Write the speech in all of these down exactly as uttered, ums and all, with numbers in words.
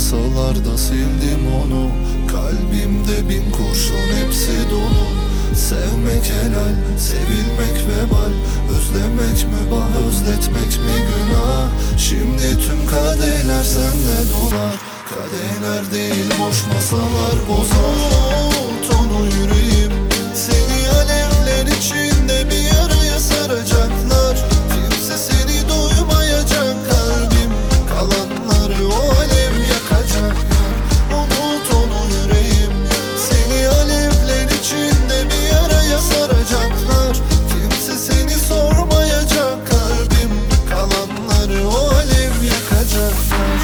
Boşmasalar da sildim onu. Kalbimde bin kurşun hepsi dolu. Sevmek helal, sevilmek vebal. Özlemek mübah, özletmek mi günah? Şimdi tüm kadehler sende dolar. Kadehler değil boş masalar bozar. Tonu yüreğim seni alevler içinde bir araya saracaklar. Kimse seni duymayacak, kalbim kalanları o alev yakacaklar. Unut onu yüreğim, seni alevler içinde bir araya saracaklar. Kimse seni sormayacak, kalbim kalanları o alev yakacaklar.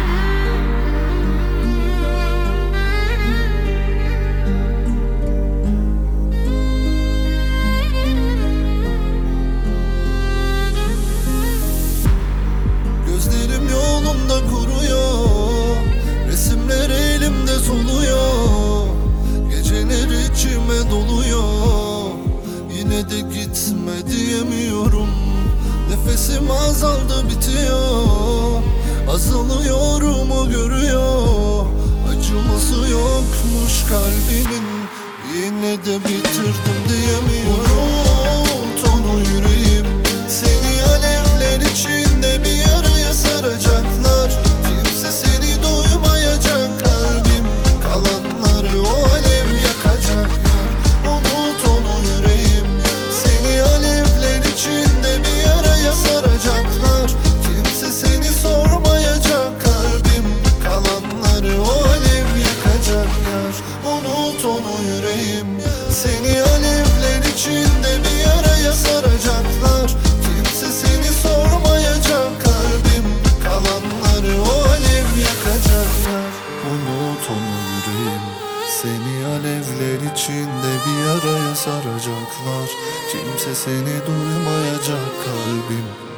Gözlerim yolunda kuruyor, resimler elimde soluyor. Geceler içime doluyor, yine de gitme diyemiyorum. Nefesim azaldı bitiyor, azalıyor mu görüyor. Acıması yokmuş kalbimin, yine de bitirdim diyemiyorum. Tonu yüreğim seni alevler içinde bir araya saracaklar. Kimse seni duymayacak, kalbim kalanları o alev yakacaklar. Unut onu yüreğim, seni alevler içinde bir araya saracaklar. Kimse seni sormayacak, kalbim kalanları o alev yakacaklar. Unut onu yüreğim, seni alevler içinde bir araya saracaklar. Kimse seni sormayacak, kalbim kalanları o alev yakacaklar. Unut onu yüreğim, seni alevler içinde bir araya saracaklar. Kimse seni duymayacak, kalbim